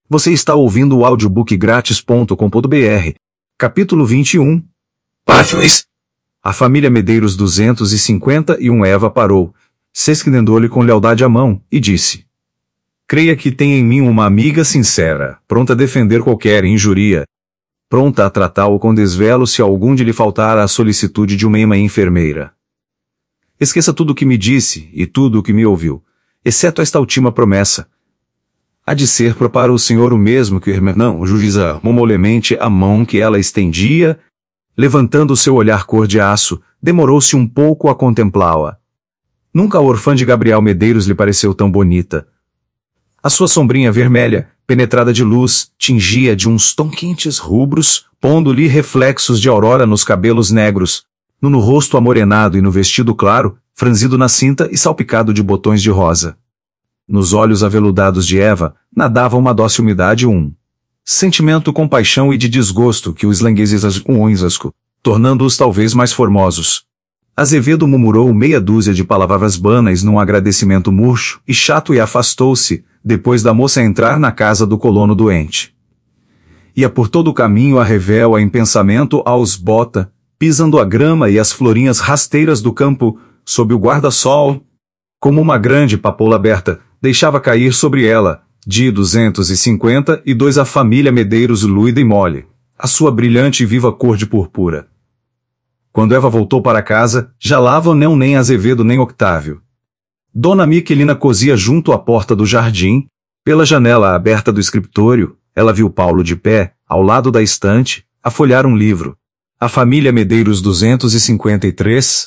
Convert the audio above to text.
Você está ouvindo o audiobookgratis.com.br. Capítulo 21. Páginas. A família Medeiros 251 Eva parou, sesquinando-lhe com lealdade a mão, e disse: creia que tem em mim uma amiga sincera, pronta a defender qualquer injuria, pronta a tratá-lo com desvelo se algum de lhe faltar a solicitude de uma enfermeira. Esqueça tudo o que me disse e tudo o que me ouviu, exceto esta última promessa. Há de ser para o Senhor o mesmo que o Hermenão juíza molemente a mão que ela estendia. Levantando seu olhar cor de aço, demorou-se um pouco a contemplá-la. Nunca a orfã de Gabriel Medeiros lhe pareceu tão bonita. A sua sombrinha vermelha, penetrada de luz, tingia de uns tons quentes rubros, pondo-lhe reflexos de aurora nos cabelos negros, no rosto amorenado e no vestido claro, franzido na cinta e salpicado de botões de rosa. Nos olhos aveludados de Eva, nadava uma dócil umidade sentimento compaixão e de desgosto que os langueses tornando-os talvez mais formosos. Azevedo murmurou meia dúzia de palavras banas num agradecimento murcho e chato e afastou-se, depois da moça entrar na casa do colono doente. Ia por todo o caminho a revela em pensamento aos bota, pisando a grama e as florinhas rasteiras do campo, sob o guarda-sol. Como uma grande papoula aberta, deixava cair sobre ela, de 252 a família Medeiros luída e mole, a sua brilhante e viva cor de purpura. Quando Eva voltou para casa, já lá nem Azevedo nem Octávio. Dona Miquelina cosia junto à porta do jardim. Pela janela aberta do escritório, ela viu Paulo de pé, ao lado da estante, a folhear um livro. A família Medeiros 253,